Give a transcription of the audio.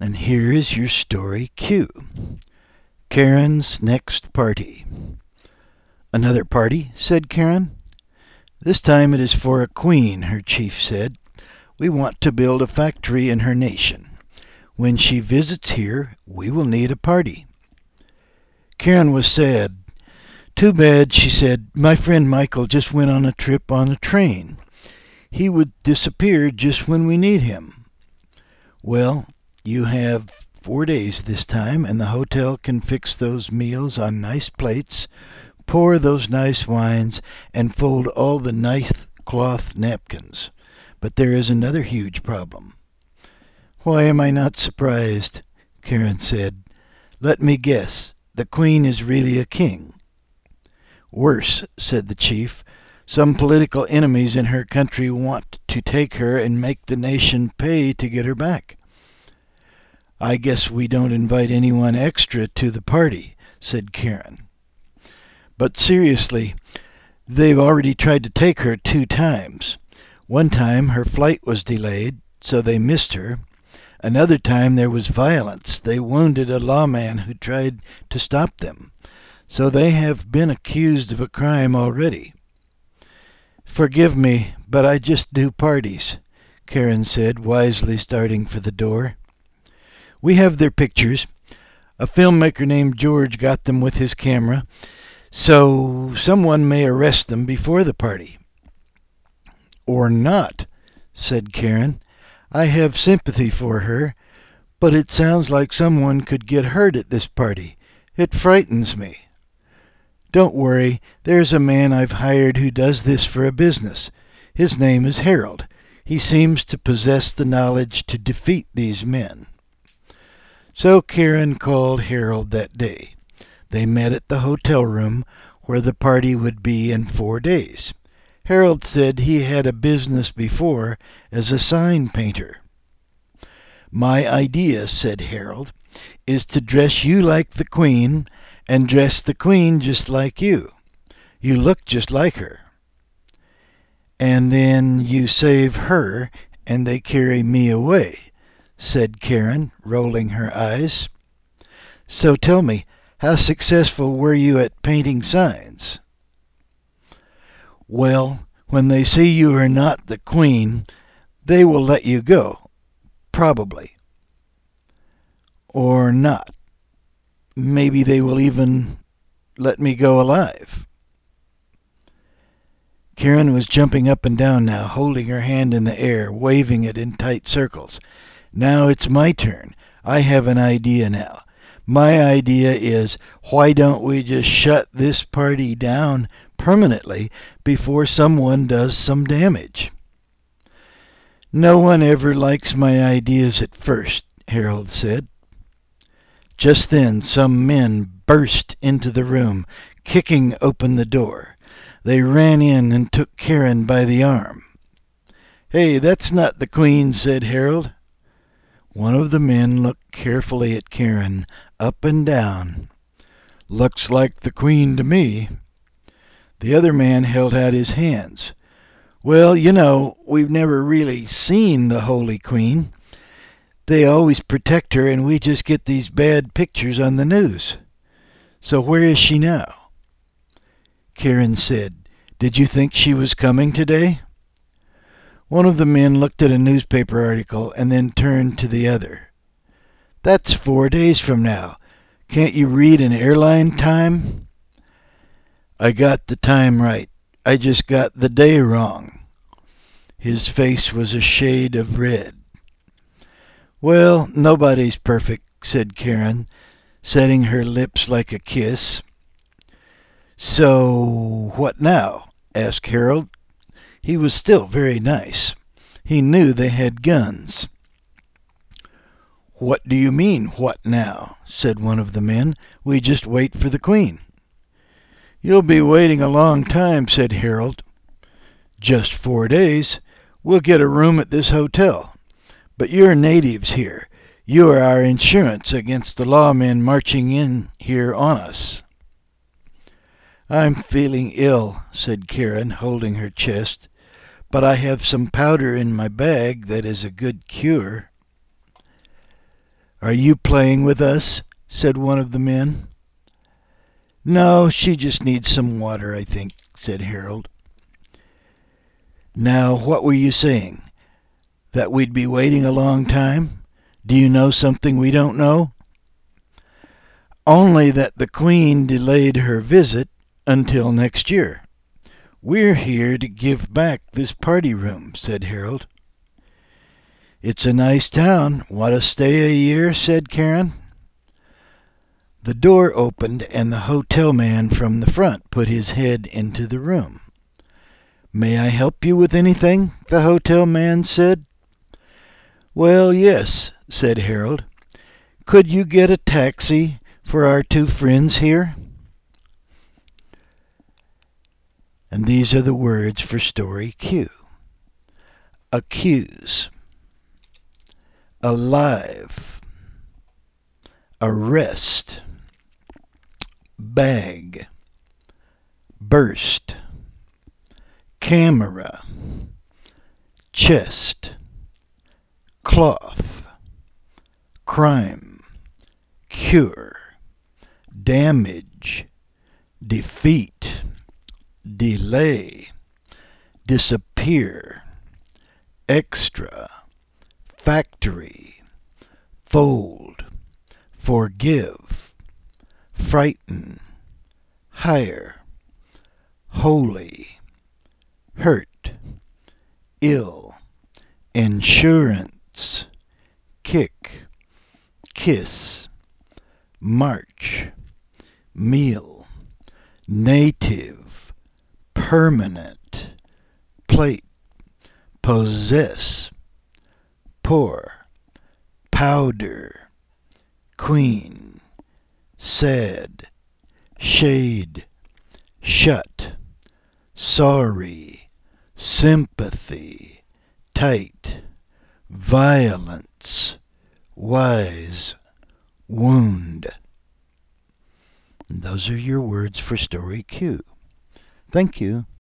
And here is your story cue. Karen's next party. Another party, said Karen. This time it is for a queen, her chief said. We want to build a factory in her nation. When she visits here, we will need a party. Karen was sad. Too bad, she said. My friend Michael just went on a trip on a train. He would disappear just when we need him. Well, you have 4 days this time, and the hotel can fix those meals on nice plates, pour those nice wines, and fold all the nice cloth napkins. But there is another huge problem. Why am I not surprised? Karen said. Let me guess. The queen is really a king. Worse, said the chief. Some political enemies in her country want to take her and make the nation pay to get her back. I guess we don't invite anyone extra to the party, said Karen. But seriously, they've already tried to take her 2 times. One time her flight was delayed, so they missed her. Another time there was violence. They wounded a lawman who tried to stop them. So they have been accused of a crime already. Forgive me, but I just do parties, Karen said, wisely starting for the door. We have their pictures. A filmmaker named George got them with his camera, so someone may arrest them before the party. Or not, said Karen. I have sympathy for her, but it sounds like someone could get hurt at this party. It frightens me. Don't worry, there's a man I've hired who does this for a business. His name is Harold. He seems to possess the knowledge to defeat these men. So Karen called Harold that day. They met at the hotel room where the party would be in 4 days. Harold said he had a business before as a sign painter. My idea, said Harold, is to dress you like the queen and dress the queen just like you. You look just like her. And then you save her and they carry me away, said Karen, rolling her eyes. So tell me, how successful were you at painting signs? Well, when they see you are not the queen, they will let you go, probably. Or not. Maybe they will even let me go alive. Karen was jumping up and down now, holding her hand in the air, waving it in tight circles. Now it's my turn. I have an idea now. My idea is, why don't we just shut this party down permanently before someone does some damage? No one ever likes my ideas at first, Harold said. Just then some men burst into the room, kicking open the door. They ran in and took Karen by the arm. Hey, that's not the queen, said Harold. One of the men looked carefully at Karen, up and down. Looks like the queen to me. The other man held out his hands. Well, we've never really seen the Holy Queen. They always protect her, and we just get these bad pictures on the news. So where is she now? Karen said, Did you think she was coming today? One of the men looked at a newspaper article and then turned to the other. That's 4 days from now. Can't you read an airline time? I got the time right. I just got the day wrong. His face was a shade of red. Well, nobody's perfect, said Karen, setting her lips like a kiss. So, what now? Asked Harold. He was still very nice. He knew they had guns. What do you mean, what now? Said one of the men. We just wait for the queen. You'll be waiting a long time, said Harold. Just 4 days. We'll get a room at this hotel. But you're natives here. You are our insurance against the lawmen marching in here on us. I'm feeling ill, said Karen, holding her chest, but I have some powder in my bag that is a good cure. "Are you playing with us?" said one of the men. "No, she just needs some water, I think," said Harold. "Now, what were you saying? That we'd be waiting a long time? Do you know something we don't know?" "Only that the Queen delayed her visit until next year. We're here to give back this party room," said Harold. "It's a nice town. Want to stay a year?" said Karen. The door opened and the hotel man from the front put his head into the room. "May I help you with anything?" the hotel man said. "Well, yes," said Harold. "Could you get a taxi for our two friends here?" And these are the words for story Q. Accuse, alive, arrest, bag, burst, camera, chest, cloth, crime, cure, damage, defeat, delay, disappear, extra, factory, fold, forgive, frighten, hire, holy, hurt, ill, insurance, kick, kiss, march, meal, native, permanent, plate, possess, pour, powder, queen, sad, shade, shut, sorry, sympathy, tight, violence, wise, wound. And those are your words for story Q. Thank you.